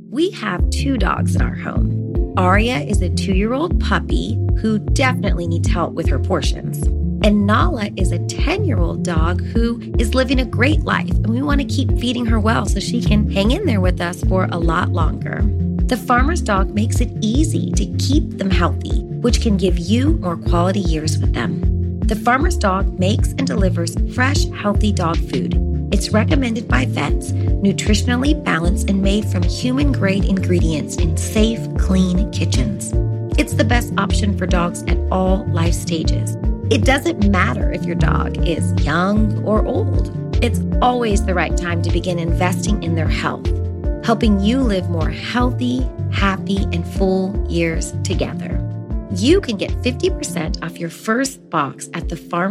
We have two dogs in our home. Aria is a 2-year-old puppy who definitely needs help with her portions. And Nala is a 10-year-old dog who is living a great life, and we want to keep feeding her well so she can hang in there with us for a lot longer. The Farmer's Dog makes it easy to keep them healthy, which can give you more quality years with them. The Farmer's Dog makes and delivers fresh, healthy dog food. It's recommended by vets, nutritionally balanced and made from human-grade ingredients in safe, clean kitchens. It's the best option for dogs at all life stages. It doesn't matter if your dog is young or old. It's always the right time to begin investing in their health, helping you live more healthy, happy, and full years together. You can get 50% off your first box at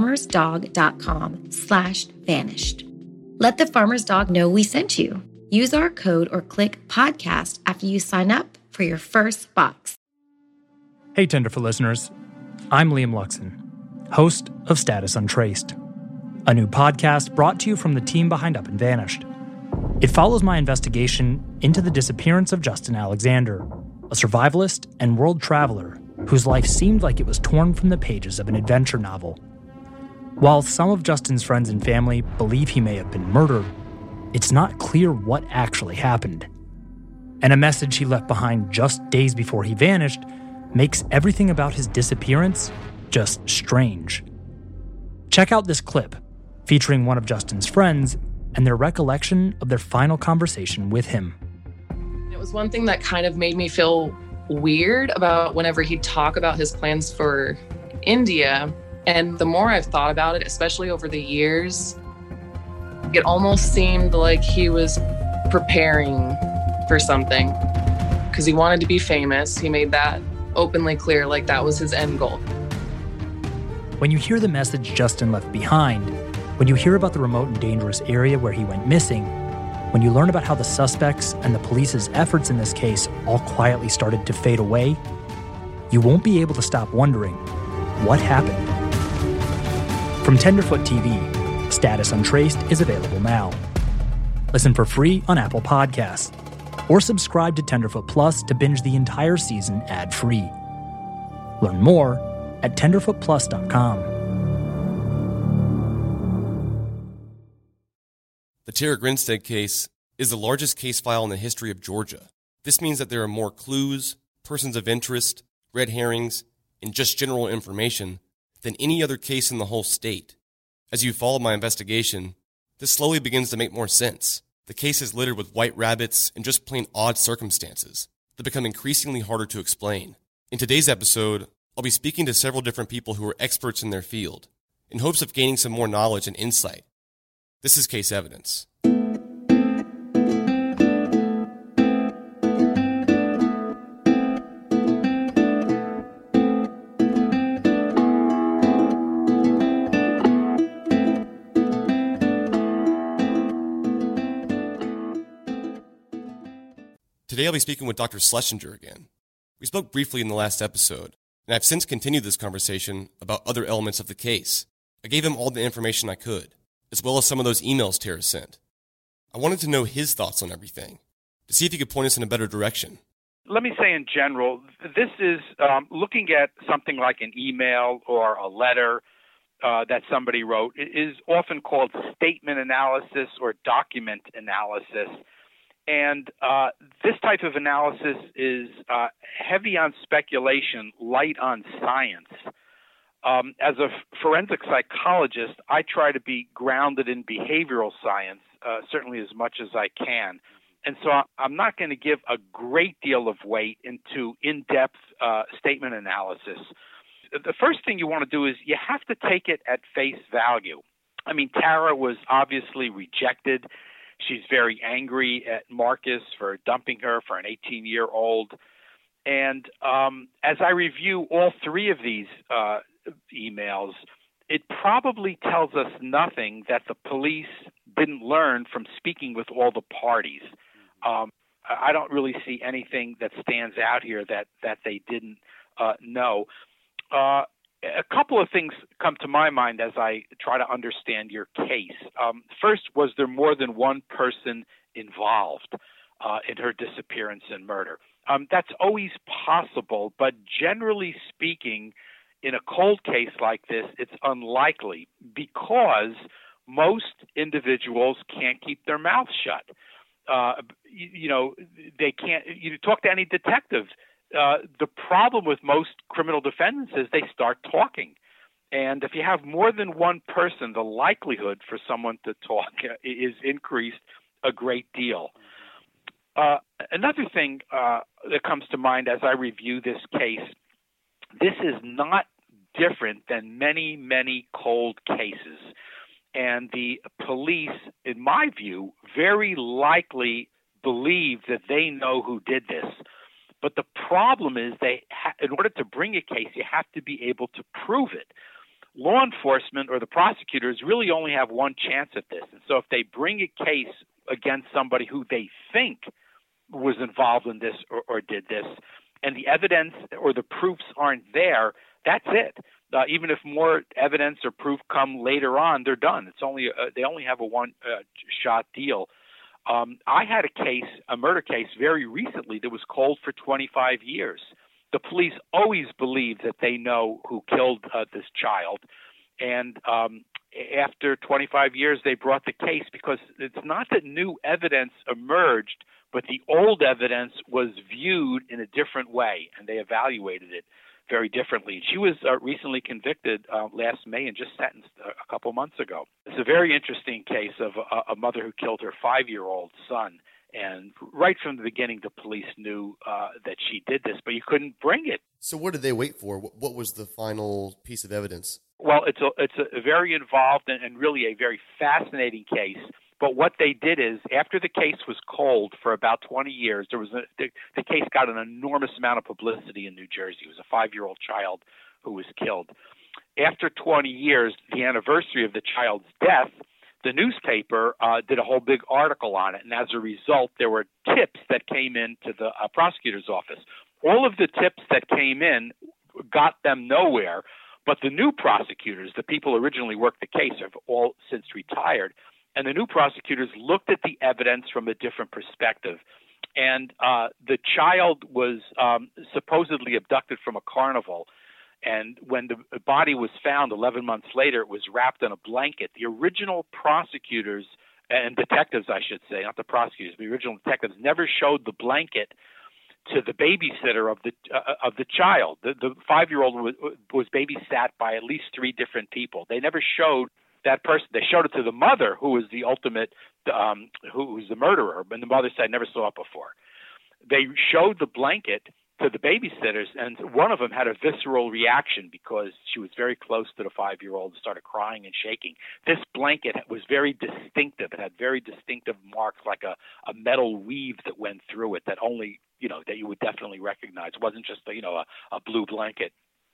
thefarmersdog.com/vanished. Let the Farmer's Dog know we sent you. Use our code or click podcast after you sign up for your first box. Hey, Tenderfoot listeners. I'm Liam Luxon, host of Status Untraced, a new podcast brought to you from the team behind Up and Vanished. It follows my investigation into the disappearance of Justin Alexander, a survivalist and world traveler whose life seemed like it was torn from the pages of an adventure novel. While some of Justin's friends and family believe he may have been murdered, it's not clear what actually happened. And a message he left behind just days before he vanished makes everything about his disappearance just strange. Check out this clip featuring one of Justin's friends and their recollection of their final conversation with him. It was one thing that kind of made me feel weird about whenever he'd talk about his plans for India. And the more I've thought about it, especially over the years, it almost seemed like he was preparing for something because he wanted to be famous. He made that openly clear, like that was his end goal. When you hear the message Justin left behind, when you hear about the remote and dangerous area where he went missing, when you learn about how the suspects and the police's efforts in this case all quietly started to fade away, you won't be able to stop wondering, what happened? From Tenderfoot TV, Status Untraced is available now. Listen for free on Apple Podcasts, or subscribe to Tenderfoot Plus to binge the entire season ad-free. Learn more at tenderfootplus.com. The Tara Grinstead case is the largest case file in the history of Georgia. This means that there are more clues, persons of interest, red herrings, and just general information than any other case in the whole state. As you follow my investigation, this slowly begins to make more sense. The case is littered with white rabbits and just plain odd circumstances that become increasingly harder to explain. In today's episode, I'll be speaking to several different people who are experts in their field, in hopes of gaining some more knowledge and insight. This is Case Evidence. Today I'll be speaking with Dr. Schlesinger again. We spoke briefly in the last episode, and I've since continued this conversation about other elements of the case. I gave him all the information I could, as well as some of those emails Tara sent. I wanted to know his thoughts on everything, to see if he could point us in a better direction. Let me say in general, this is looking at something like an email or a letter that somebody wrote. It is often called statement analysis or document analysis. And this type of analysis is heavy on speculation, light on science. As a forensic psychologist, I try to be grounded in behavioral science, certainly as much as I can. And so I'm not going to give a great deal of weight into in-depth statement analysis. The first thing you want to do is you have to take it at face value. I mean, Tara was obviously rejected. She's very angry at Marcus for dumping her for an 18-year-old. And as I review all three of these emails, it probably tells us nothing that the police didn't learn from speaking with all the parties. I don't really see anything that stands out here that they didn't know. A couple of things come to my mind as I try to understand your case. First, was there more than one person involved? in her disappearance and murder. That's always possible, but generally speaking, in a cold case like this, it's unlikely because most individuals can't keep their mouths shut. They can't. You talk to any detective. The problem with most criminal defendants is they start talking. And if you have more than one person, the likelihood for someone to talk is increased a great deal. Another thing that comes to mind as I review this case, this is not different than many, many cold cases. And the police, in my view, very likely believe that they know who did this. But the problem is in order to bring a case, you have to be able to prove it. Law enforcement or the prosecutors really only have one chance at this. And so if they bring a case against somebody who they think was involved in this or did this, and the evidence or the proofs aren't there, that's it. Even if more evidence or proof come later on, they're done. It's only they only have a one-shot deal. I had a murder case very recently that was cold for 25 years. The police always believe that they know who killed this child. And after 25 years, they brought the case because it's not that new evidence emerged, but the old evidence was viewed in a different way, and they evaluated it very differently. She was recently convicted last May and just sentenced a couple months ago. It's a very interesting case of a mother who killed her 5-year-old son. And right from the beginning, the police knew that she did this, but you couldn't bring it. So what did they wait for? What was the final piece of evidence? Well, it's a very involved and really a very fascinating case. But what they did is, after the case was cold for about 20 years, the case got an enormous amount of publicity in New Jersey. It was a 5-year-old child who was killed. After 20 years, the anniversary of the child's death, the newspaper did a whole big article on it, and as a result, there were tips that came into the prosecutor's office. All of the tips that came in got them nowhere, but the new prosecutors, the people who originally worked the case, have all since retired, and the new prosecutors looked at the evidence from a different perspective. And the child was supposedly abducted from a carnival. And when the body was found 11 months later, it was wrapped in a blanket. The original prosecutors and detectives, I should say, not the prosecutors, the original detectives never showed the blanket to the babysitter of the child. The 5-year-old was babysat by at least 3 different people. They never showed that person. They showed it to the mother, who was the ultimate, who was the murderer, and the mother said, "I never saw it before." They showed the blanket to the babysitters, and one of them had a visceral reaction because she was very close to the 5-year-old and started crying and shaking. This blanket was very distinctive. It had very distinctive marks, like a metal weave that went through it that only, that you would definitely recognize. It wasn't just, a blue blanket.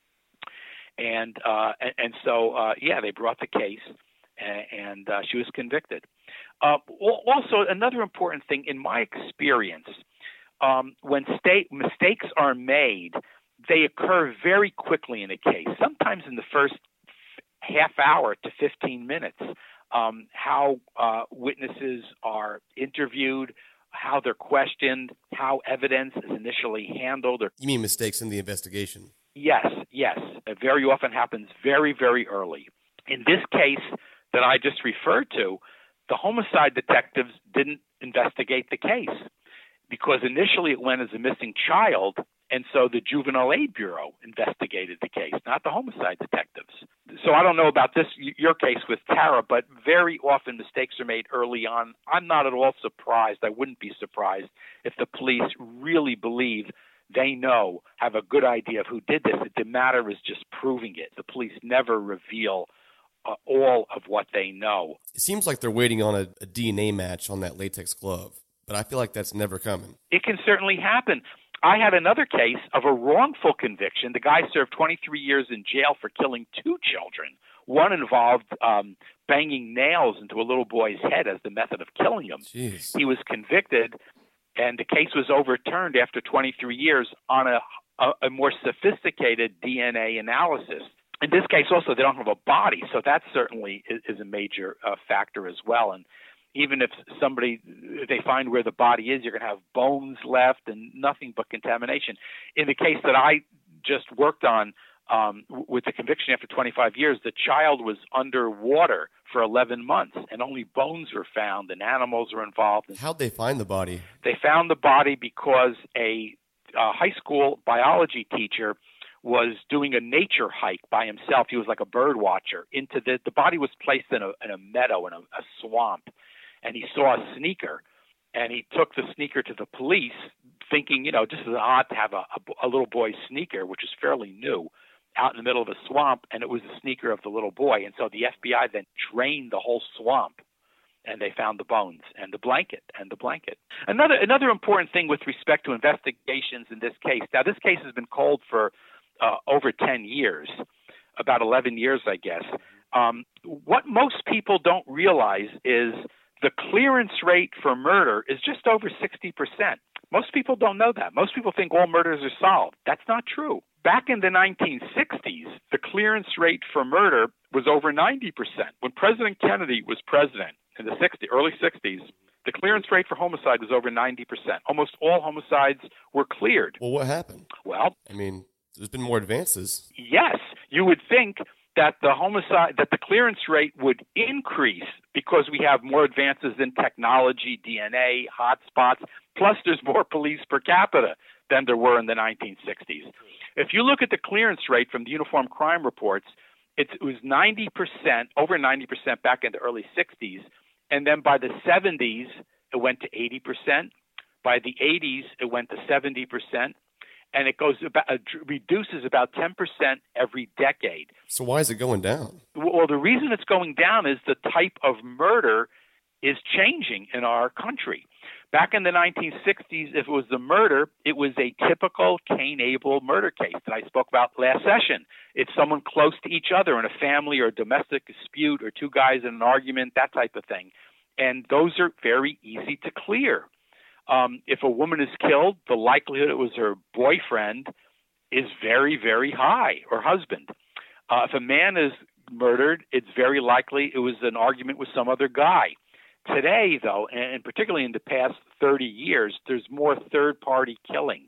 And so they brought the case, and she was convicted. Also, another important thing, in my experience, when mistakes are made, they occur very quickly in a case, sometimes in the first half hour to 15 minutes. How witnesses are interviewed, how they're questioned, how evidence is initially handled. You mean mistakes in the investigation? Yes. It very often happens very, very early. In this case that I just referred to, the homicide detectives didn't investigate the case because initially it went as a missing child, and so the Juvenile Aid Bureau investigated the case, not the homicide detectives. So I don't know about your case with Tara, but very often mistakes are made early on. I'm not at all surprised. I wouldn't be surprised if the police really believe they have a good idea of who did this. The matter is just proving it. The police never reveal all of what they know. It seems like they're waiting on a DNA match on that latex glove, but I feel like that's never coming. It can certainly happen. I had another case of a wrongful conviction. The guy served 23 years in jail for killing 2 children. One involved banging nails into a little boy's head as the method of killing him. Jeez. He was convicted, and the case was overturned after 23 years on a more sophisticated DNA analysis. In this case also, they don't have a body, so that certainly is a major factor as well. And Even if they find where the body is, you're going to have bones left and nothing but contamination. In the case that I just worked on with the conviction after 25 years, the child was underwater for 11 months and only bones were found and animals were involved. How'd they find the body? They found the body because a high school biology teacher was doing a nature hike by himself. He was like a bird watcher. The body was placed in a meadow, in a swamp, and he saw a sneaker, and he took the sneaker to the police, thinking, just as odd to have a little boy's sneaker, which is fairly new, out in the middle of a swamp, and it was the sneaker of the little boy. And so the FBI then drained the whole swamp, and they found the bones and the blanket. Another important thing with respect to investigations in this case. Now, this case has been cold for over 10 years, about 11 years, I guess. What most people don't realize is the clearance rate for murder is just over 60%. Most people don't know that. Most people think all murders are solved. That's not true. Back in the 1960s, the clearance rate for murder was over 90%. When President Kennedy was president in the early 60s, the clearance rate for homicide was over 90%. Almost all homicides were cleared. Well, what happened? Well, there's been more advances. Yes, you would think that the clearance rate would increase because we have more advances in technology, DNA, hotspots, plus there's more police per capita than there were in the 1960s. If you look at the clearance rate from the Uniform Crime Reports, it was 90%, over 90% back in the early 60s, and then by the 70s, it went to 80%. By the 80s, it went to 70%. And it reduces about 10% every decade. So why is it going down? Well, the reason it's going down is the type of murder is changing in our country. Back in the 1960s, if it was the murder, it was a typical Cain Abel murder case that I spoke about last session. It's someone close to each other in a family or a domestic dispute or two guys in an argument, that type of thing. And those are very easy to clear. If a woman is killed, the likelihood it was her boyfriend is very, very high, or husband. If a man is murdered, it's very likely it was an argument with some other guy. Today, though, and particularly in the past 30 years, there's more third-party killings.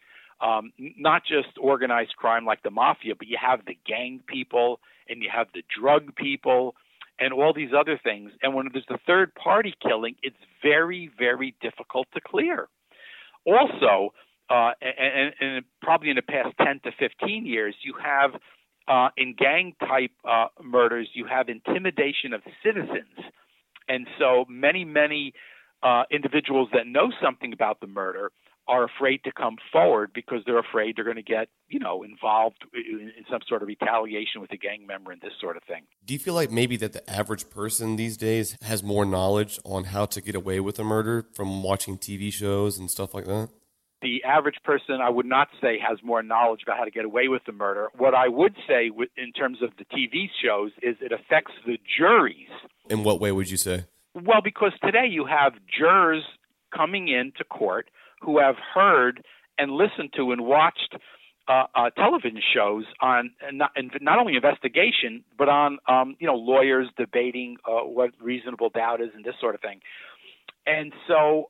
Not just organized crime like the mafia, but you have the gang people and you have the drug people and all these other things. And when there's a third-party killing, it's very, very difficult to clear. Also, and probably in the past 10 to 15 years, you have, in gang-type murders, you have intimidation of citizens. And so many individuals that know something about the murder are afraid to come forward because they're afraid they're going to get, involved in some sort of retaliation with a gang member and this sort of thing. Do you feel like maybe that the average person these days has more knowledge on how to get away with a murder from watching TV shows and stuff like that? The average person, I would not say, has more knowledge about how to get away with the murder. What I would say in terms of the TV shows is it affects the juries. In what way would you say? Well, because today you have jurors coming into court who have heard and listened to and watched television shows on not only investigation, but on lawyers debating what reasonable doubt is and this sort of thing. And so,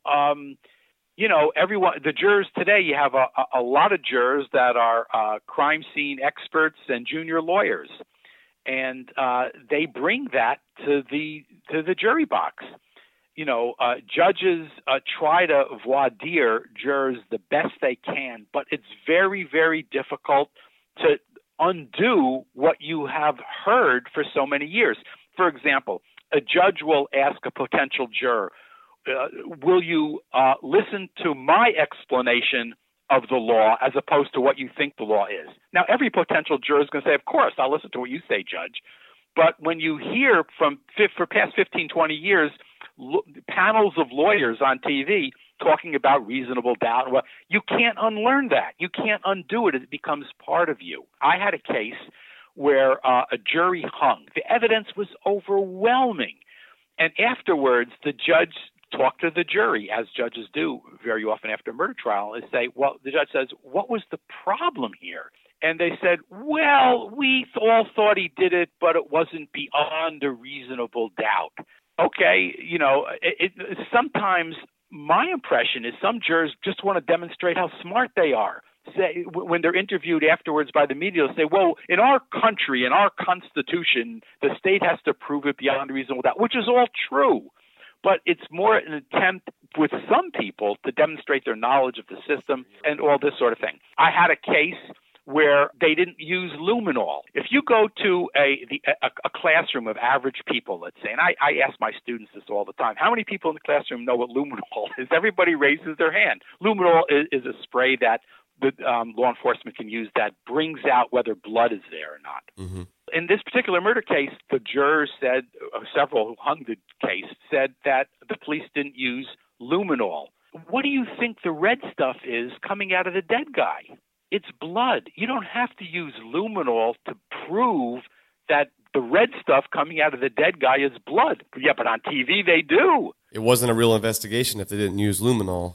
the jurors today, you have a lot of jurors that are crime scene experts and junior lawyers, and they bring that to the jury box. Judges try to voir dire jurors the best they can, but it's very, very difficult to undo what you have heard for so many years. For example, a judge will ask a potential juror, will you listen to my explanation of the law as opposed to what you think the law is? Now, every potential juror is going to say, of course, I'll listen to what you say, Judge. But when you hear for past 15, 20 years, panels of lawyers on TV talking about reasonable doubt, well, you can't unlearn that. You can't undo it. It becomes part of you. I had a case where a jury hung. The evidence was overwhelming. And afterwards, the judge talked to the jury, as judges do very often after a murder trial, and say, well, the judge says, what was the problem here? And they said, well, we all thought he did it, but it wasn't beyond a reasonable doubt. okay, sometimes my impression is some jurors just want to demonstrate how smart they are. Say, when they're interviewed afterwards by the media, they'll say, well, in our country, in our Constitution, the state has to prove it beyond a reasonable doubt, which is all true. But it's more an attempt with some people to demonstrate their knowledge of the system and all this sort of thing. I had a case where they didn't use luminol. If you go to a classroom of average people, let's say, and I ask my students this all the time, how many people in the classroom know what luminol is? Everybody raises their hand. Luminol is a spray that the law enforcement can use that brings out whether blood is there or not. Mm-hmm. In this particular murder case, the jurors said, several who hung the case, said that the police didn't use luminol. What do you think the red stuff is coming out of the dead guy? It's blood. You don't have to use luminol to prove that the red stuff coming out of the dead guy is blood. Yeah, but on TV they do. It wasn't a real investigation if they didn't use luminol.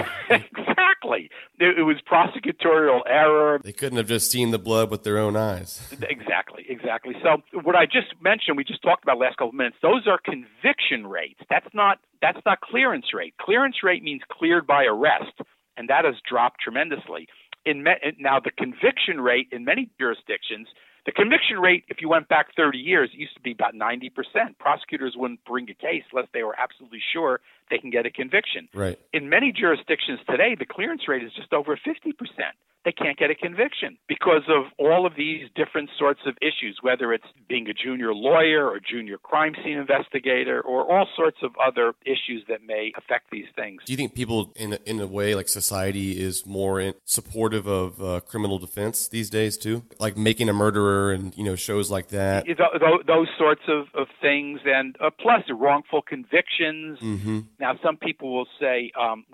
Exactly. It was prosecutorial error. They couldn't have just seen the blood with their own eyes. Exactly. So what I just mentioned, we just talked about the last couple of minutes, those are conviction rates. That's not clearance rate. Clearance rate means cleared by arrest, and that has dropped tremendously. Now, the conviction rate in many jurisdictions, the conviction rate, if you went back 30 years, it used to be about 90%. Prosecutors wouldn't bring a case unless they were absolutely sure they can get a conviction. Right. In many jurisdictions today, the clearance rate is just over 50%. They can't get a conviction because of all of these different sorts of issues, whether it's being a junior lawyer or junior crime scene investigator or all sorts of other issues that may affect these things. Do you think people, in a way, like society is more supportive of criminal defense these days too? Like Making a Murderer and, shows like that? Those sorts of things, and plus wrongful convictions. Mm-hmm. Now, some people will say,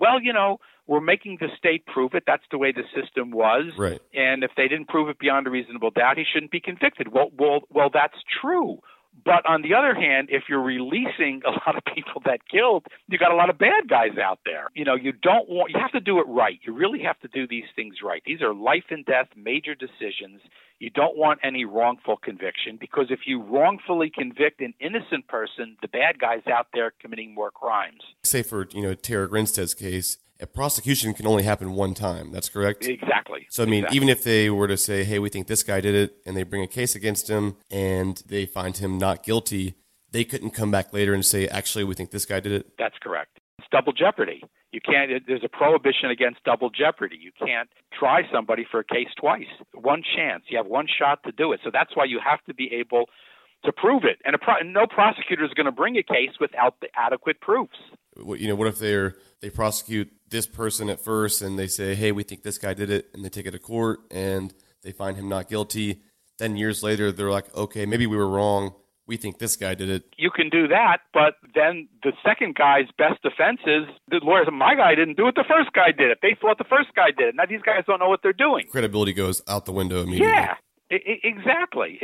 we're making the state prove it. That's the way the system was. Right. And if they didn't prove it beyond a reasonable doubt, he shouldn't be convicted. Well, that's true. But on the other hand, if you're releasing a lot of people that killed, you got a lot of bad guys out there. You have to do it right. You really have to do these things right. These are life and death major decisions. You don't want any wrongful conviction, because if you wrongfully convict an innocent person, the bad guys out there committing more crimes. Say for, Tara Grinstead's case, a prosecution can only happen one time. That's correct? Exactly. So, even if they were to say, hey, we think this guy did it, and they bring a case against him, and they find him not guilty, they couldn't come back later and say, actually, we think this guy did it? That's correct. It's double jeopardy. You can't. There's a prohibition against double jeopardy. You can't try somebody for a case twice. One chance. You have one shot to do it. So that's why you have to be able to prove it. And no prosecutor is going to bring a case without the adequate proofs. What if they prosecute this person at first and they say, hey, we think this guy did it, and they take it to court and they find him not guilty. Then years later, they're like, okay, maybe we were wrong. We think this guy did it. You can do that, but then the second guy's best defense is the lawyer said, my guy didn't do it, the first guy did it. They thought the first guy did it. Now these guys don't know what they're doing. Credibility goes out the window immediately. Yeah. Exactly.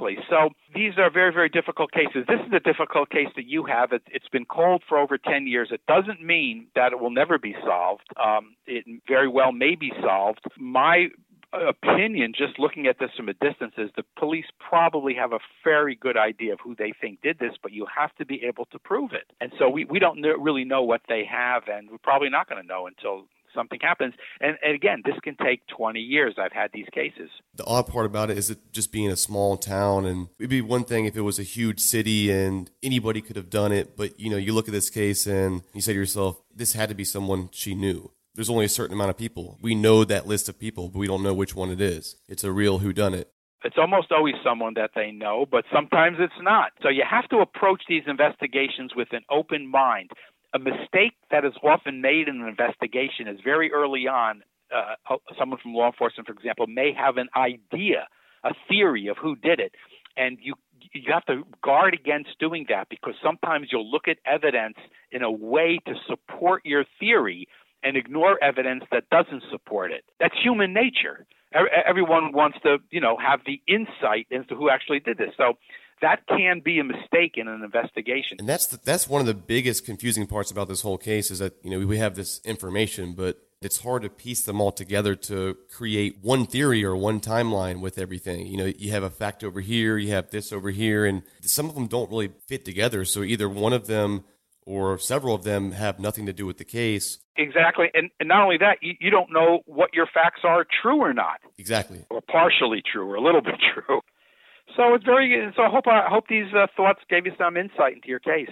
So these are very, very difficult cases. This is a difficult case that you have. It's been cold for over 10 years. It doesn't mean that it will never be solved. It very well may be solved. My opinion, just looking at this from a distance, is the police probably have a very good idea of who they think did this, but you have to be able to prove it. And so we don't really know what they have, and we're probably not going to know until something happens. And again, this can take 20 years. I've had these cases. The odd part about it is it just being a small town, and it'd be one thing if it was a huge city and anybody could have done it. But, you look at this case and you say to yourself, this had to be someone she knew. There's only a certain amount of people. We know that list of people, but we don't know which one it is. It's a real whodunit. It's almost always someone that they know, but sometimes it's not. So you have to approach these investigations with an open mind. A mistake that is often made in an investigation is very early on, someone from law enforcement, for example, may have an idea, a theory of who did it. And you have to guard against doing that, because sometimes you'll look at evidence in a way to support your theory and ignore evidence that doesn't support it. That's human nature. Everyone wants to, have the insight into who actually did this. So that can be a mistake in an investigation. And that's one of the biggest confusing parts about this whole case is that, we have this information, but it's hard to piece them all together to create one theory or one timeline with everything. You know, you have a fact over here, you have this over here, and some of them don't really fit together. So either one of them or several of them have nothing to do with the case. Exactly. And not only that, you don't know what your facts are true or not. Exactly. Or partially true or a little bit true. So it's very good. So I hope these thoughts gave you some insight into your case.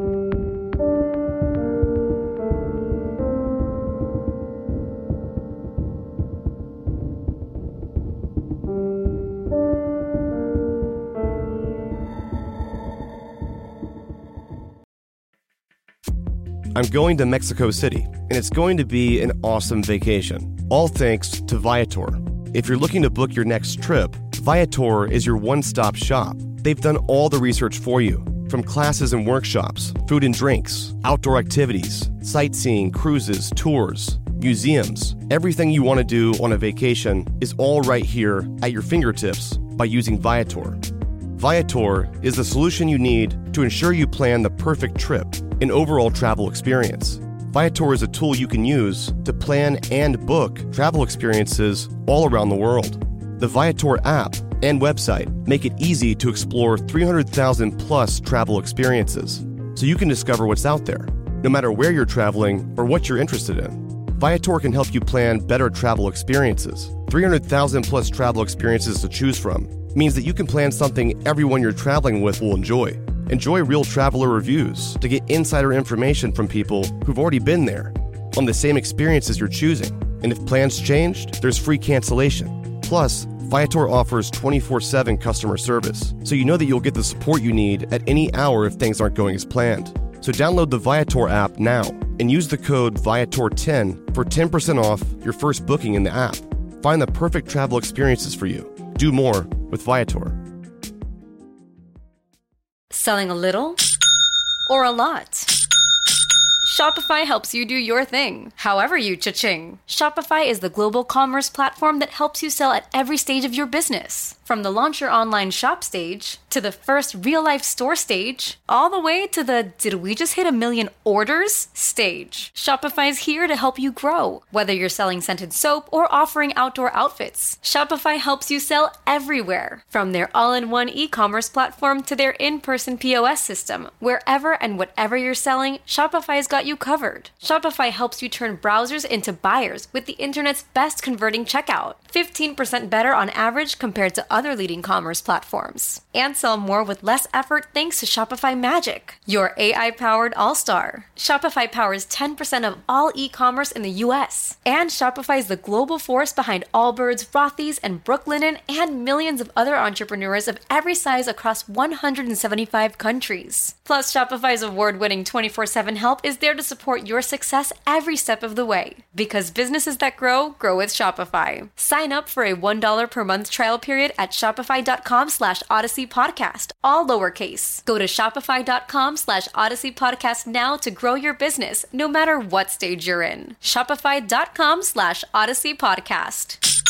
I'm going to Mexico City, and it's going to be an awesome vacation, all thanks to Viator. If you're looking to book your next trip, Viator is your one-stop shop. They've done all the research for you, from classes and workshops, food and drinks, outdoor activities, sightseeing, cruises, tours, museums. Everything you want to do on a vacation is all right here at your fingertips by using Viator. Viator is the solution you need to ensure you plan the perfect trip and overall travel experience. Viator is a tool you can use to plan and book travel experiences all around the world. The Viator app and website make it easy to explore 300,000 plus travel experiences, so you can discover what's out there, no matter where you're traveling or what you're interested in. Viator can help you plan better travel experiences. 300,000 plus travel experiences to choose from means that you can plan something everyone you're traveling with will enjoy. Enjoy real traveler reviews to get insider information from people who've already been there on the same experiences you're choosing. And if plans changed, there's free cancellation. Plus, Viator offers 24/7 customer service, so you know that you'll get the support you need at any hour if things aren't going as planned. So download the Viator app now and use the code Viator10 for 10% off your first booking in the app. Find the perfect travel experiences for you. Do more with Viator. Selling a little or a lot? Shopify helps you do your thing, however you cha-ching. Shopify is the global commerce platform that helps you sell at every stage of your business. From the launch your online shop stage, to the first real-life store stage, all the way to the did we just hit 1 million orders stage. Shopify's here to help you grow. Whether you're selling scented soap or offering outdoor outfits, Shopify helps you sell everywhere. From their all-in-one e-commerce platform to their in-person POS system, wherever and whatever you're selling, Shopify's got you covered. Shopify helps you turn browsers into buyers with the internet's best converting checkout. 15% better on average compared to other leading commerce platforms. And sell more with less effort thanks to Shopify Magic, your AI-powered all-star. Shopify powers 10% of all e-commerce in the US. And Shopify is the global force behind Allbirds, Rothy's, and Brooklinen, and millions of other entrepreneurs of every size across 175 countries. Plus, Shopify's award-winning 24/7 help is there to support your success every step of the way. Because businesses that grow, grow with Shopify. Sign up for a $1 per month trial period at shopify.com/Odyssey Podcast, all lowercase. Go to shopify.com/Odyssey Podcast now to grow your business, no matter what stage you're in. Shopify.com/Odyssey Podcast.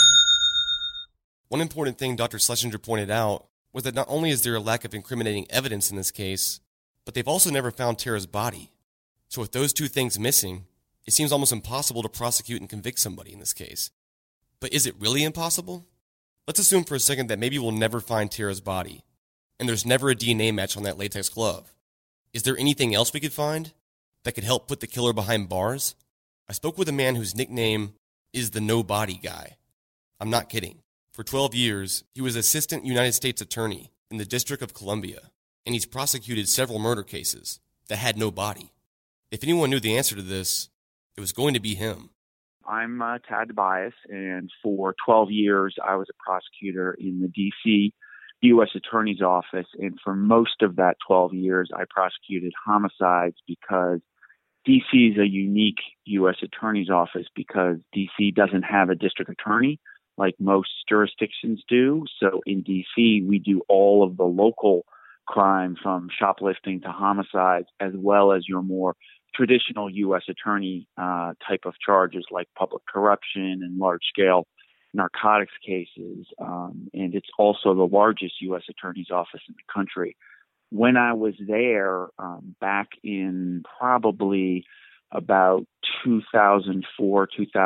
One important thing Dr. Schlesinger pointed out was that not only is there a lack of incriminating evidence in this case, but they've also never found Tara's body. So with those two things missing, it seems almost impossible to prosecute and convict somebody in this case. But is it really impossible? Let's assume for a second that maybe we'll never find Tara's body, and there's never a DNA match on that latex glove. Is there anything else we could find that could help put the killer behind bars? I spoke with a man whose nickname is the No Body Guy. I'm not kidding. For 12 years, he was Assistant United States Attorney in the District of Columbia, and he's prosecuted several murder cases that had no body. If anyone knew the answer to this, it was going to be him. I'm Tad Tobias, and for 12 years, I was a prosecutor in the D.C. U.S. Attorney's Office, and for most of that 12 years, I prosecuted homicides because D.C. is a unique U.S. Attorney's Office because D.C. doesn't have a district attorney like most jurisdictions do. So in D.C., we do all of the local crime from shoplifting to homicides, as well as your more traditional U.S. attorney type of charges like public corruption and large-scale narcotics cases. And it's also the largest U.S. attorney's office in the country. When I was there back in probably about 2004,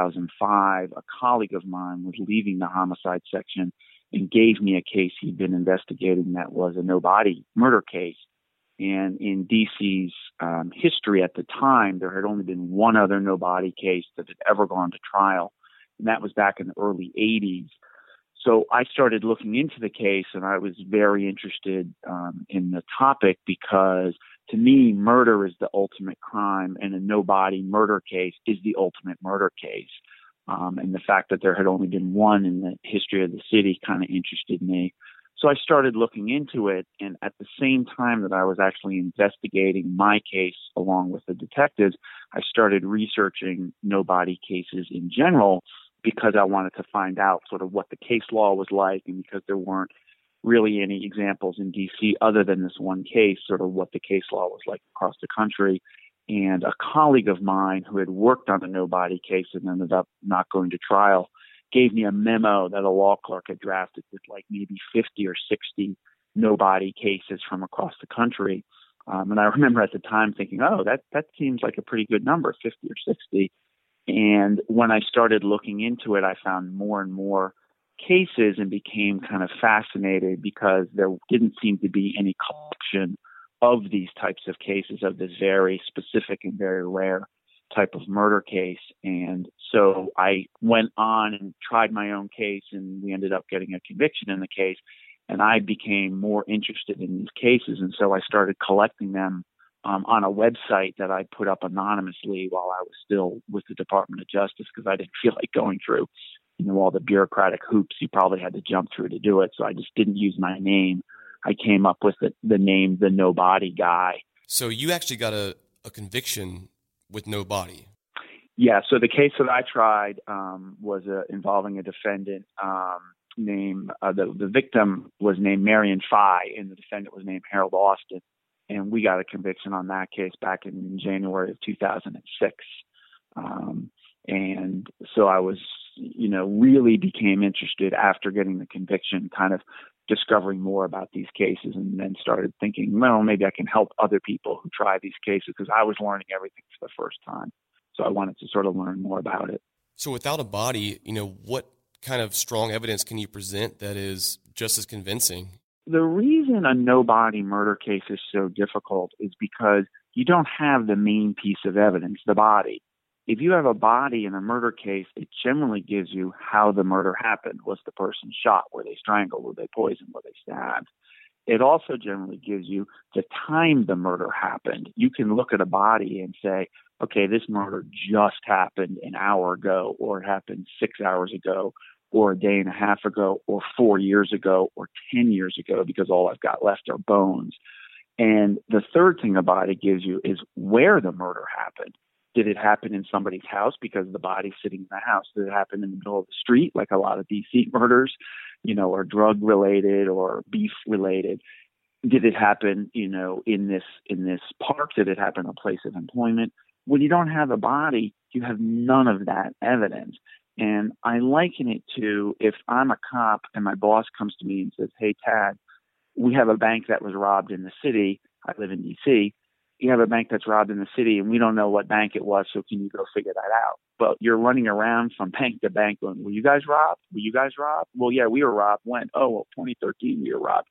2005, a colleague of mine was leaving the homicide section and gave me a case he'd been investigating that was a no-body murder case. And in DC's history at the time, there had only been one other no-body case that had ever gone to trial, and that was back in the early 80s. So I started looking into the case, and I was very interested in the topic because, to me, murder is the ultimate crime, and a no-body murder case is the ultimate murder case. And the fact that there had only been one in the history of the city kind of interested me. So I started looking into it, and at the same time that I was actually investigating my case along with the detectives, I started researching no-body cases in general because I wanted to find out sort of what the case law was like, and because there weren't really any examples in D.C. other than this one case, sort of what the case law was like across the country. And a colleague of mine who had worked on a no-body case and ended up not going to trial gave me a memo that a law clerk had drafted with like maybe 50 or 60 no-body cases from across the country. And I remember at the time thinking, oh, that seems like a pretty good number, 50 or 60. And when I started looking into it, I found more and more cases and became kind of fascinated because there didn't seem to be any collection of these types of cases, of this very specific and very rare type of murder case. And so I went on and tried my own case, and we ended up getting a conviction in the case. And I became more interested in these cases. And so I started collecting them on a website that I put up anonymously while I was still with the Department of Justice, because I didn't feel like going through, all the bureaucratic hoops you probably had to jump through to do it. So I just didn't use my name. I came up with the name, the No Body Guy. So you actually got a conviction with no body. Yeah, so the case that I tried was involving a defendant named, the victim was named Marion Fye, and the defendant was named Harold Austin. And we got a conviction on that case back in January of 2006. And so I was, really became interested after getting the conviction, kind of discovering more about these cases, and then started thinking, well, maybe I can help other people who try these cases, because I was learning everything for the first time. So I wanted to sort of learn more about it. So without a body, what kind of strong evidence can you present that is just as convincing? The reason a no-body murder case is so difficult is because you don't have the main piece of evidence, the body. If you have a body in a murder case, it generally gives you how the murder happened. Was the person shot? Were they strangled? Were they poisoned? Were they stabbed? It also generally gives you the time the murder happened. You can look at a body and say, okay, this murder just happened an hour ago, or it happened 6 hours ago, or a day and a half ago, or 4 years ago, or 10 years ago, because all I've got left are bones. And the third thing a body gives you is where the murder happened. Did it happen in somebody's house because the body's sitting in the house? Did it happen in the middle of the street, like a lot of DC murders, or drug-related or beef-related? Did it happen, in this park? Did it happen in a place of employment? When you don't have a body, you have none of that evidence. And I liken it to if I'm a cop and my boss comes to me and says, hey, Tad, we have a bank that was robbed in the city. I live in D.C. You have a bank that's robbed in the city, and we don't know what bank it was, so can you go figure that out? But you're running around from bank to bank going, were you guys robbed? Were you guys robbed? Well, yeah, we were robbed. When? Oh, well, 2013 we were robbed.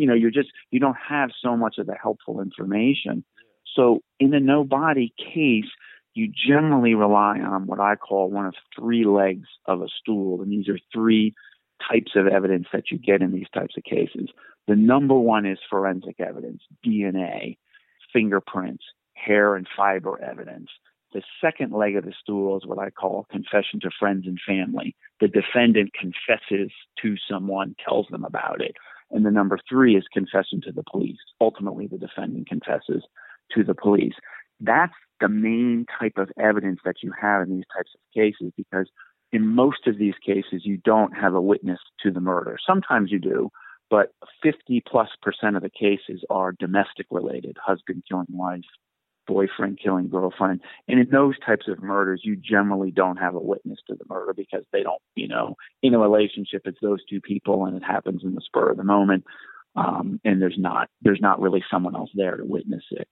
You don't have so much of the helpful information. So in a no-body case, you generally rely on what I call one of three legs of a stool, and these are three types of evidence that you get in these types of cases. The number one is forensic evidence, DNA, fingerprints, hair and fiber evidence. The second leg of the stool is what I call confession to friends and family. The defendant confesses to someone, tells them about it. And the number three is confession to the police. Ultimately, the defendant confesses to the police. That's the main type of evidence that you have in these types of cases, because in most of these cases, you don't have a witness to the murder. Sometimes you do, but 50+% of the cases are domestic related, husband killing wife, boyfriend killing girlfriend. And in those types of murders, you generally don't have a witness to the murder because they don't, in a relationship, it's those two people and it happens in the spur of the moment. And there's not really someone else there to witness it.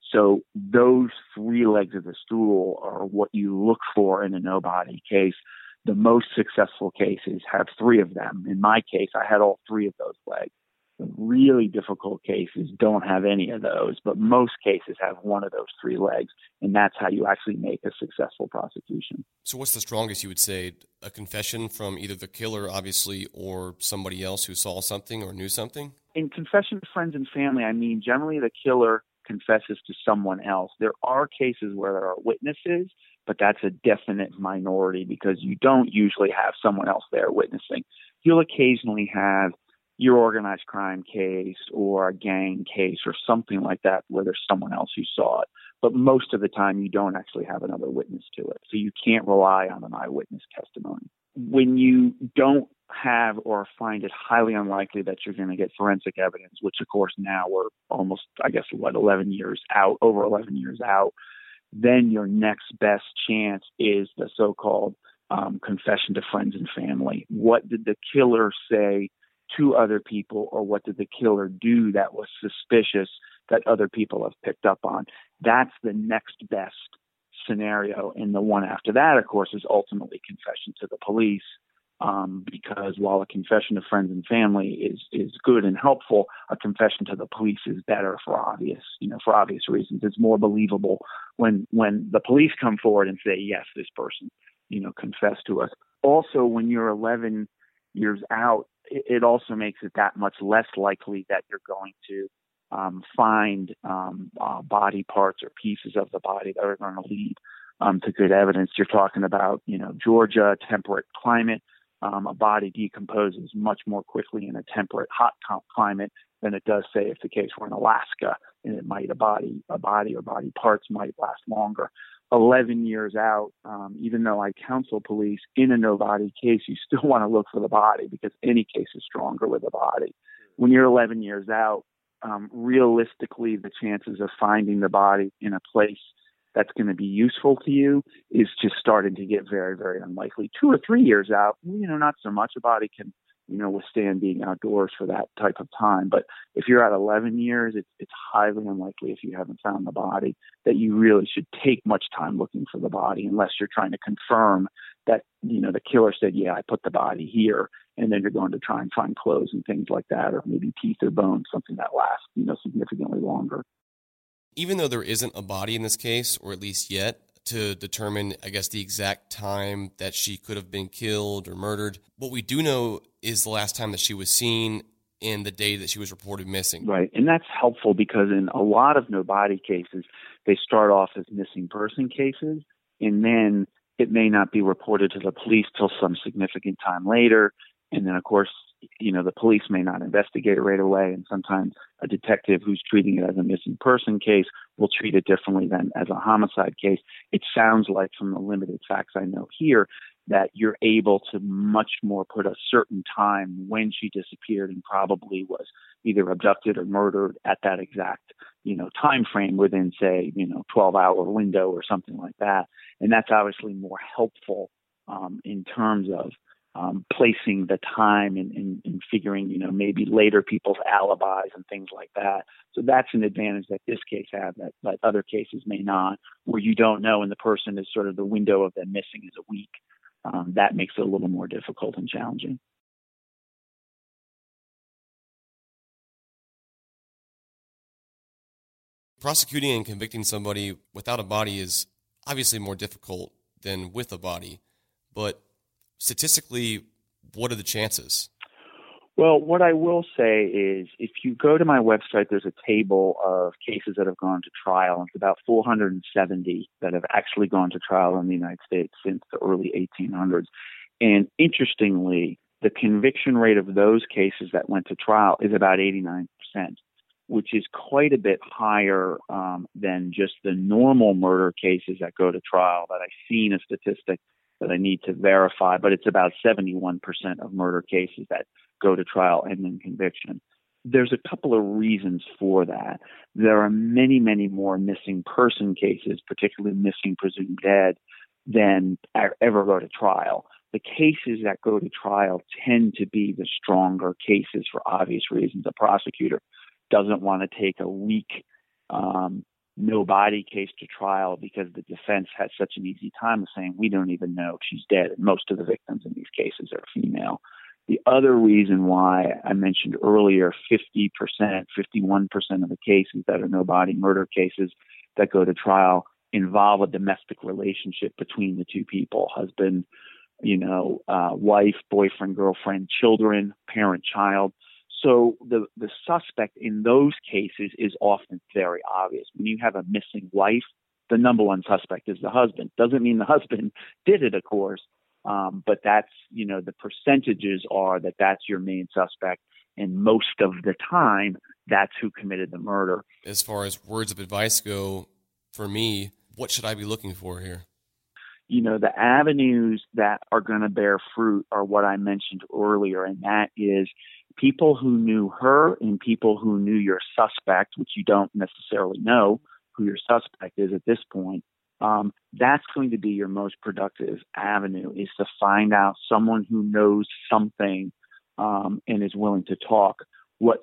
So those three legs of the stool are what you look for in a no-body case. The most successful cases have three of them. In my case, I had all three of those legs. The really difficult cases don't have any of those, but most cases have one of those three legs, and that's how you actually make a successful prosecution. So what's the strongest, you would say? A confession from either the killer, obviously, or somebody else who saw something or knew something? In confession to friends and family, I mean, generally the killer confesses to someone else. There are cases where there are witnesses, but that's a definite minority because you don't usually have someone else there witnessing. You'll occasionally have your organized crime case or a gang case or something like that where there's someone else who saw it. But most of the time, you don't actually have another witness to it. So you can't rely on an eyewitness testimony. When you don't have or find it highly unlikely that you're going to get forensic evidence, which of course now we're almost, 11 years out, over 11 years out, then your next best chance is the so-called confession to friends and family. What did the killer say to other people, or what did the killer do that was suspicious that other people have picked up on? That's the next best scenario. And the one after that, of course, is ultimately confession to the police, because while a confession to friends and family is good and helpful, a confession to the police is better for obvious reasons. It's more believable when the police come forward and say, yes, this person, confessed to us. Also, when you're 11 years out, it also makes it that much less likely that you're going to find body parts or pieces of the body that are going to lead to good evidence. You're talking about, Georgia, temperate climate. A body decomposes much more quickly in a temperate, hot climate than it does, say, if the case were in Alaska, and it might a body or body parts might last longer. 11 years out, even though I counsel police in a no-body case, you still want to look for the body because any case is stronger with a body. When you're 11 years out, realistically, the chances of finding the body in a place that's going to be useful to you is just starting to get very, very unlikely. 2 or 3 years out, not so much. A body can, withstand being outdoors for that type of time. But if you're at 11 years, it's highly unlikely, if you haven't found the body, that you really should take much time looking for the body, unless you're trying to confirm that, the killer said, yeah, I put the body here. And then you're going to try and find clothes and things like that, or maybe teeth or bones, something that lasts, significantly longer. Even though there isn't a body in this case, or at least yet, to determine, the exact time that she could have been killed or murdered, what we do know is the last time that she was seen and the day that she was reported missing. Right, and that's helpful because in a lot of no-body cases, they start off as missing person cases, and then it may not be reported to the police till some significant time later. And then, of course, the police may not investigate it right away. And sometimes a detective who's treating it as a missing person case will treat it differently than as a homicide case. It sounds like, from the limited facts I know here, that you're able to much more put a certain time when she disappeared and probably was either abducted or murdered at that exact, time frame within, say, 12-hour window or something like that. And that's obviously more helpful in terms of placing the time and figuring, maybe later people's alibis and things like that. So that's an advantage that this case had that other cases may not, where you don't know and the person is sort of the window of them missing is a week. That makes it a little more difficult and challenging. Prosecuting and convicting somebody without a body is obviously more difficult than with a body, but statistically, what are the chances? Well, what I will say is if you go to my website, there's a table of cases that have gone to trial. It's about 470 that have actually gone to trial in the United States since the early 1800s. And interestingly, the conviction rate of those cases that went to trial is about 89%, which is quite a bit higher than just the normal murder cases that go to trial that I've seen a statistic that I need to verify, but it's about 71% of murder cases that go to trial and then conviction. There's a couple of reasons for that. There are many, many more missing person cases, particularly missing presumed dead, than ever go to trial. The cases that go to trial tend to be the stronger cases for obvious reasons. A prosecutor doesn't want to take a weak no-body case to trial because the defense has such an easy time of saying, we don't even know if she's dead. And most of the victims in these cases are female. The other reason why I mentioned earlier 50%, 51% of the cases that are no-body murder cases that go to trial involve a domestic relationship between the two people, husband, wife, boyfriend, girlfriend, children, parent, child. So the suspect in those cases is often very obvious. When you have a missing wife, the number one suspect is the husband. Doesn't mean the husband did it, of course, but that's, the percentages are that's your main suspect. And most of the time, that's who committed the murder. As far as words of advice go, for me, what should I be looking for here? The avenues that are going to bear fruit are what I mentioned earlier, and that is people who knew her and people who knew your suspect, which you don't necessarily know who your suspect is at this point. That's going to be your most productive avenue, is to find out someone who knows something and is willing to talk. What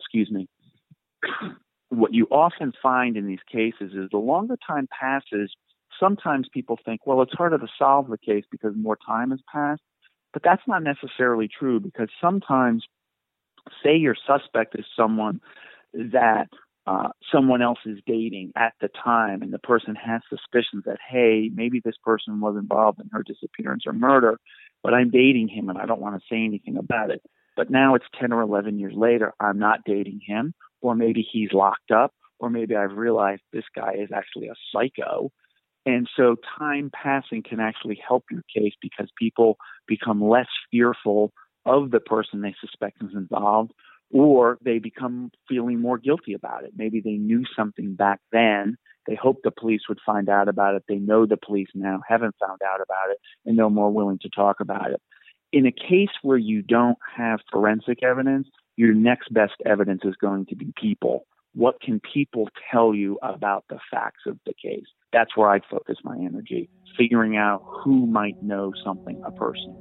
you often find in these cases is the longer time passes, sometimes people think, well, it's harder to solve the case because more time has passed. But that's not necessarily true, because sometimes, say your suspect is someone that someone else is dating at the time, and the person has suspicions that, hey, maybe this person was involved in her disappearance or murder, but I'm dating him and I don't want to say anything about it. But now it's 10 or 11 years later, I'm not dating him, or maybe he's locked up, or maybe I've realized this guy is actually a psycho. And so time passing can actually help your case, because people become less fearful of the person they suspect is involved, or they become feeling more guilty about it. Maybe they knew something back then. They hoped the police would find out about it. They know the police now haven't found out about it, and they're more willing to talk about it. In a case where you don't have forensic evidence, your next best evidence is going to be people. What can people tell you about the facts of the case? That's where I'd focus my energy, figuring out who might know something, a person.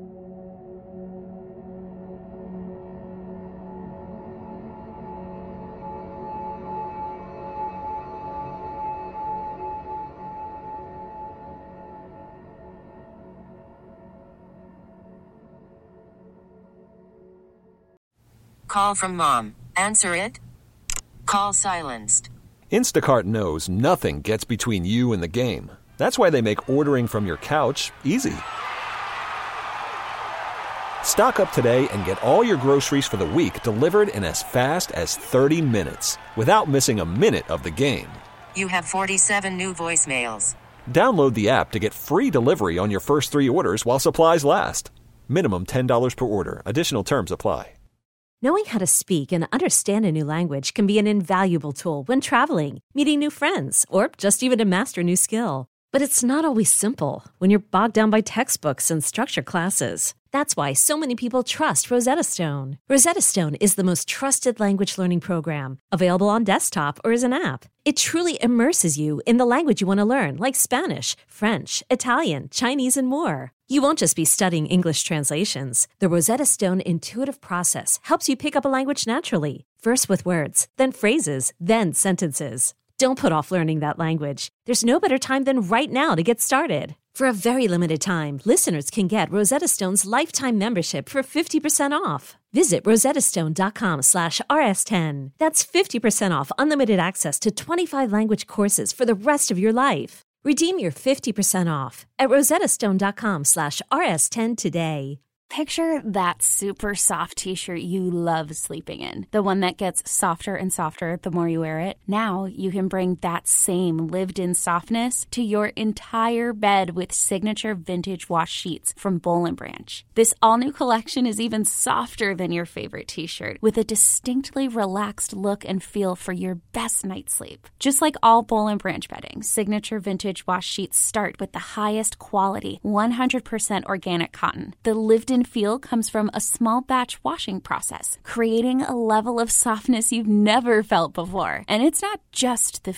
Call from mom. Answer it. Call silenced. Instacart knows nothing gets between you and the game. That's why they make ordering from your couch easy. Stock up today and get all your groceries for the week delivered in as fast as 30 minutes without missing a minute of the game. You have 47 new voicemails. Download the app to get free delivery on your first 3 orders while supplies last. Minimum $10 per order. Additional terms apply. Knowing how to speak and understand a new language can be an invaluable tool when traveling, meeting new friends, or just even to master a new skill. But it's not always simple when you're bogged down by textbooks and structured classes. That's why so many people trust Rosetta Stone. Rosetta Stone is the most trusted language learning program, available on desktop or as an app. It truly immerses you in the language you want to learn, like Spanish, French, Italian, Chinese, and more. You won't just be studying English translations. The Rosetta Stone intuitive process helps you pick up a language naturally, first with words, then phrases, then sentences. Don't put off learning that language. There's no better time than right now to get started. For a very limited time, listeners can get Rosetta Stone's lifetime membership for 50% off. Visit rosettastone.com/rs10. That's 50% off unlimited access to 25 language courses for the rest of your life. Redeem your 50% off at rosettastone.com/rs10 today. Picture that super soft t-shirt you love sleeping in. The one that gets softer and softer the more you wear it. Now you can bring that same lived-in softness to your entire bed with signature vintage wash sheets from Boll & Branch. This all-new collection is even softer than your favorite t-shirt, with a distinctly relaxed look and feel for your best night's sleep. Just like all Boll & Branch bedding, signature vintage wash sheets start with the highest quality, 100% organic cotton. The lived-in feel comes from a small batch washing process, creating a level of softness you've never felt before. And it's not just the feel.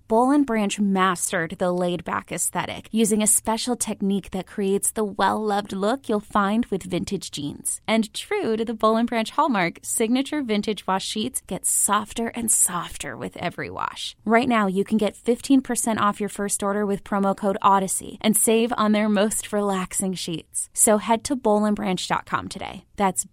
Boll & Branch mastered the laid-back aesthetic using a special technique that creates the well-loved look you'll find with vintage jeans. And true to the Boll & Branch hallmark, signature vintage wash sheets get softer and softer with every wash. Right now, you can get 15% off your first order with promo code Odyssey and save on their most relaxing sheets. So head to bollandbranch.com today. That's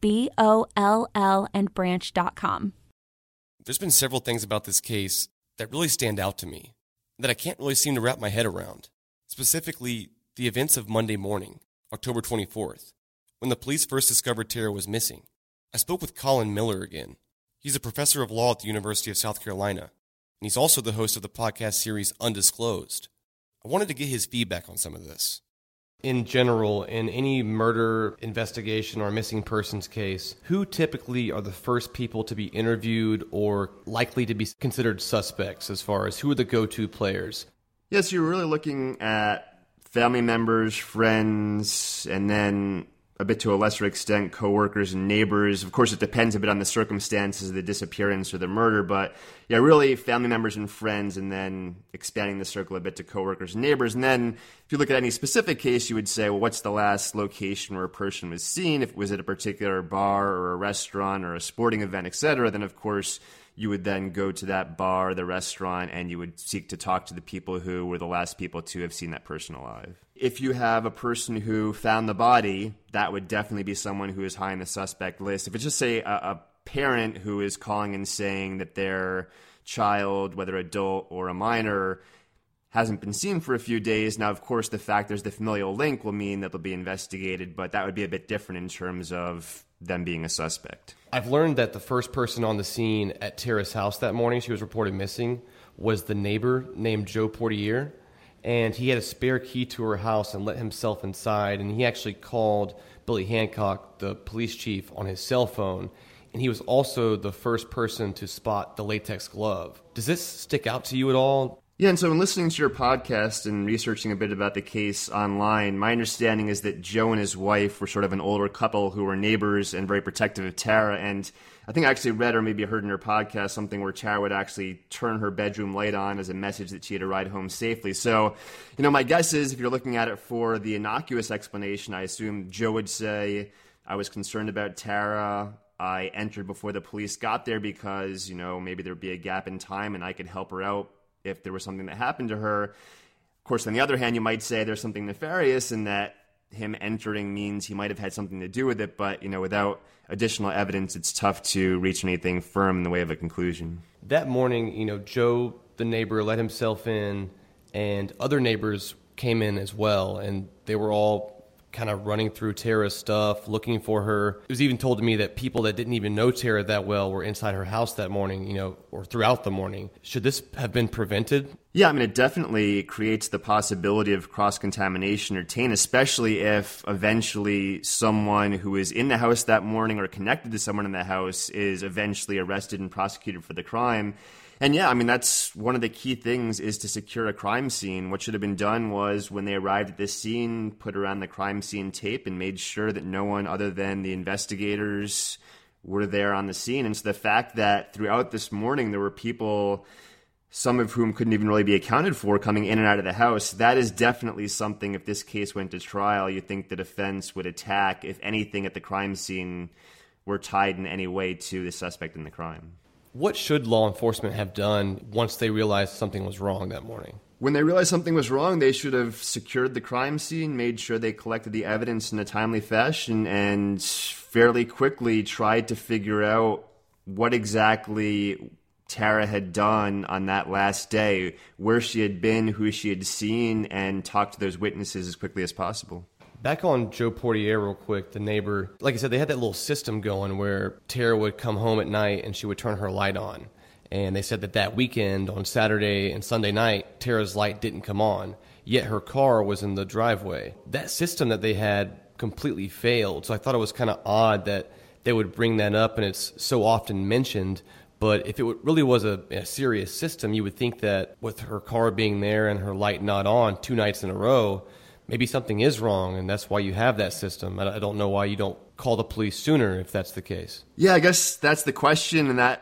BOLL and branch.com. There's been several things about this case that really stand out to me that I can't really seem to wrap my head around. Specifically, the events of Monday morning, October 24th, when the police first discovered Tara was missing. I spoke with Colin Miller again. He's a professor of law at the University of South Carolina, and he's also the host of the podcast series Undisclosed. I wanted to get his feedback on some of this. In general, in any murder investigation or missing persons case, who typically are the first people to be interviewed or likely to be considered suspects as far as who are the go-to players? Yes, you're really looking at family members, friends, and then a bit to a lesser extent, coworkers and neighbors. Of course, it depends a bit on the circumstances of the disappearance or the murder, but yeah, really family members and friends, and then expanding the circle a bit to coworkers and neighbors. And then if you look at any specific case, you would say, well, what's the last location where a person was seen? If it was at a particular bar or a restaurant or a sporting event, etc., then of course you would then go to that bar, the restaurant, and you would seek to talk to the people who were the last people to have seen that person alive. If you have a person who found the body, that would definitely be someone who is high on the suspect list. If it's just, say, a parent who is calling and saying that their child, whether adult or a minor, hasn't been seen for a few days, now, of course, the fact there's the familial link will mean that they'll be investigated, but that would be a bit different in terms of them being a suspect. I've learned that the first person on the scene at Tara's house that morning, she was reported missing, was the neighbor named Joe Portier. And he had a spare key to her house and let himself inside. And he actually called Billy Hancock, the police chief, on his cell phone. And he was also the first person to spot the latex glove. Does this stick out to you at all? Yeah, and so in listening to your podcast and researching a bit about the case online, my understanding is that Joe and his wife were sort of an older couple who were neighbors and very protective of Tara. And I think I actually read or maybe heard in her podcast something where Tara would actually turn her bedroom light on as a message that she had to ride home safely. So, my guess is if you're looking at it for the innocuous explanation, I assume Joe would say, I was concerned about Tara. I entered before the police got there because, maybe there'd be a gap in time and I could help her out if there was something that happened to her. Of course, on the other hand, you might say there's something nefarious in that him entering means he might have had something to do with it, but, without additional evidence, it's tough to reach anything firm in the way of a conclusion. That morning, Joe, the neighbor, let himself in, and other neighbors came in as well, and they were all kind of running through Tara's stuff, looking for her. It was even told to me that people that didn't even know Tara that well were inside her house that morning, or throughout the morning. Should this have been prevented? Yeah, it definitely creates the possibility of cross-contamination or taint, especially if eventually someone who is in the house that morning or connected to someone in the house is eventually arrested and prosecuted for the crime. And yeah, that's one of the key things is to secure a crime scene. What should have been done was when they arrived at this scene, put around the crime scene tape and made sure that no one other than the investigators were there on the scene. And so the fact that throughout this morning there were people, some of whom couldn't even really be accounted for, coming in and out of the house, that is definitely something, if this case went to trial, you think the defense would attack if anything at the crime scene were tied in any way to the suspect in the crime. What should law enforcement have done once they realized something was wrong that morning? When they realized something was wrong, they should have secured the crime scene, made sure they collected the evidence in a timely fashion, and fairly quickly tried to figure out what exactly Tara had done on that last day, where she had been, who she had seen, and talk to those witnesses as quickly as possible. Back on Joe Portier real quick, the neighbor, like I said, they had that little system going where Tara would come home at night and she would turn her light on. And they said that weekend, on Saturday and Sunday night, Tara's light didn't come on, yet her car was in the driveway. That system that they had completely failed, so I thought it was kind of odd that they would bring that up, and it's so often mentioned. But if it really was a serious system, you would think that with her car being there and her light not on 2 nights in a row, maybe something is wrong, and that's why you have that system. I don't know why you don't call the police sooner if that's the case. Yeah, I guess that's the question, and that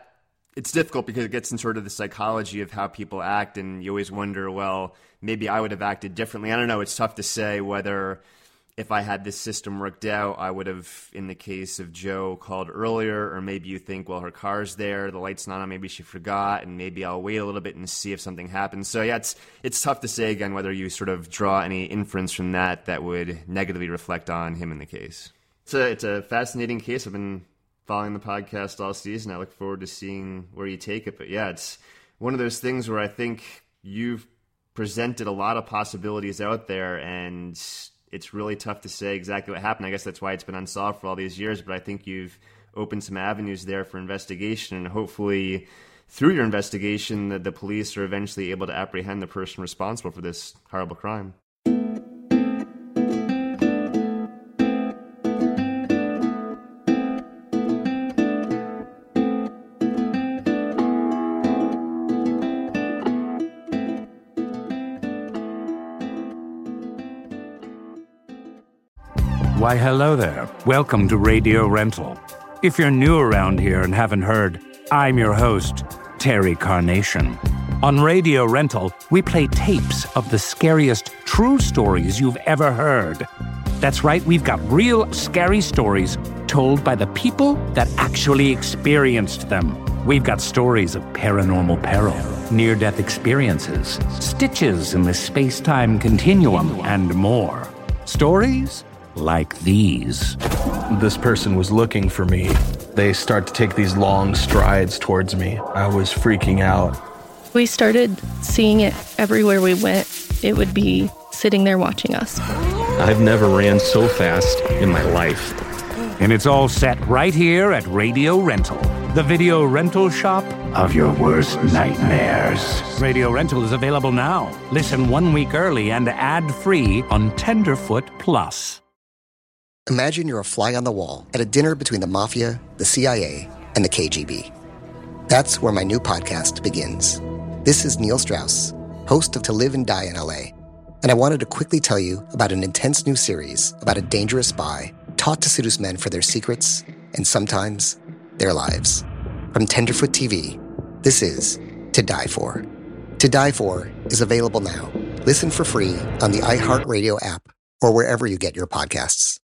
it's difficult because it gets in sort of the psychology of how people act, and you always wonder, well, maybe I would have acted differently. I don't know. It's tough to say whether if I had this system worked out, I would have, in the case of Joe, called earlier, or maybe you think, well, her car's there, the light's not on, maybe she forgot, and maybe I'll wait a little bit and see if something happens. So yeah, it's tough to say, again, whether you sort of draw any inference from that would negatively reflect on him in the case. It's a fascinating case. I've been following the podcast all season. I look forward to seeing where you take it. But yeah, it's one of those things where I think you've presented a lot of possibilities out there, and it's really tough to say exactly what happened. I guess that's why it's been unsolved for all these years, but I think you've opened some avenues there for investigation, and hopefully through your investigation the police are eventually able to apprehend the person responsible for this horrible crime. Why, hello there. Welcome to Radio Rental. If you're new around here and haven't heard, I'm your host, Terry Carnation. On Radio Rental, we play tapes of the scariest true stories you've ever heard. That's right, we've got real scary stories told by the people that actually experienced them. We've got stories of paranormal peril, near-death experiences, stitches in the space-time continuum, and more. Stories like these. This person was looking for me. They start to take these long strides towards me. I was freaking out. We started seeing it everywhere we went. It would be sitting there watching us. I've never ran so fast in my life. And it's all set right here at Radio Rental, the video rental shop of your worst nightmares. Radio Rental is available now. Listen 1 week early and ad-free on Tenderfoot Plus. Imagine you're a fly on the wall at a dinner between the Mafia, the CIA, and the KGB. That's where my new podcast begins. This is Neil Strauss, host of To Live and Die in LA, and I wanted to quickly tell you about an intense new series about a dangerous spy taught to seduce men for their secrets and sometimes their lives. From Tenderfoot TV, this is To Die For. To Die For is available now. Listen for free on the iHeartRadio app or wherever you get your podcasts.